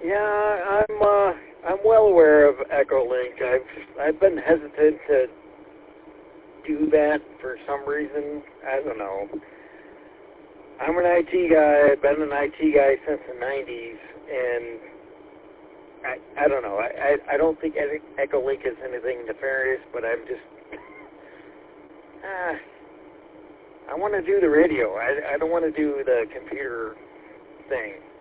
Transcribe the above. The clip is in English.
Yeah, I'm well aware of Echolink. I've been hesitant to do that for some reason. I don't know. I'm an IT guy. I've been an IT guy since the 90s, and I don't know. I don't think Echolink is anything nefarious, but I'm just I want to do the radio. I don't want to do the computer thing.